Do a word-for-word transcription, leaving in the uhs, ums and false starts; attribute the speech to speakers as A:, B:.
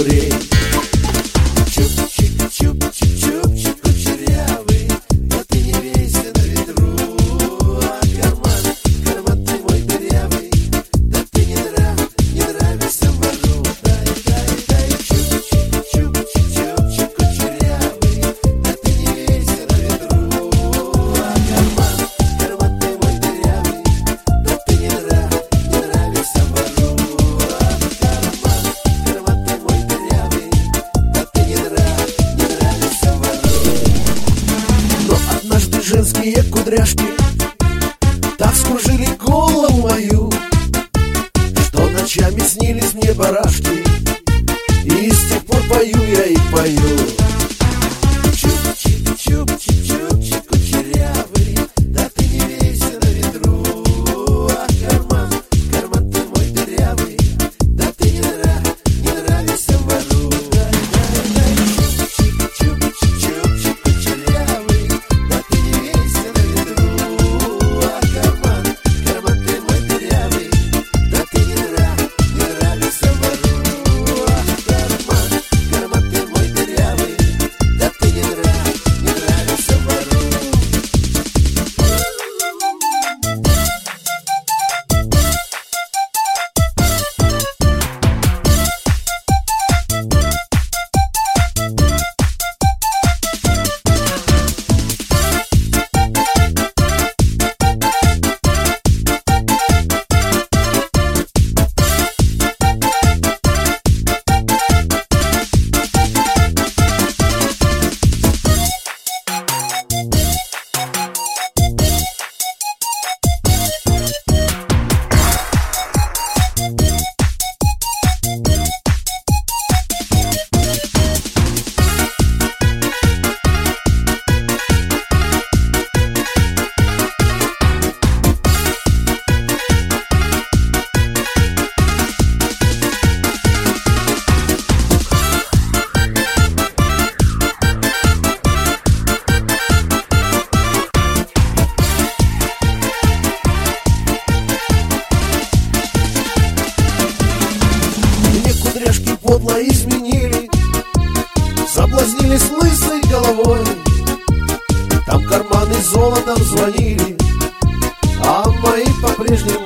A: добрей. Чуп-чик-чуп-чик-чуп-чик кучерявый, да ты не вейся на ветру. А карман, карман ты мой дырявый, да ты не нрав, не нравишься вору. Дай, дай, дай, чуп-чик-чуп-чик-чуп-чик кучерявый, да ты не вейся на ветру. А карман, карман ты мой дырявый, да ты не нрав, не нравишься вору. А карман, карман ты мой дырявый, да ты не нрав, не нравишься вору. Но однажды женские кудряшки так скружили голову мою, что ночами снились мне барашки, и с тех пор пою я и пою. Чуп-чик-чуп-чик-чуп-чик кучерявый, да ты не вейся на ветру. А карман, карман ты мой дырявый, да ты не нрав, не нравишься вору. Дай, дай, дай, чуп-чик-чуп-чик кучерявый, да ты не вейся на ветру. А карман, карман ты мой дырявый, да ты не нрав, не нравишься вору. А карман, карман ты мой дырявый, да ты не нрав, не нравишься вору. Мне кудряшки подло изменили, соблазнили с лысой головой. Там карманы золотом звонили, а мои по-прежнему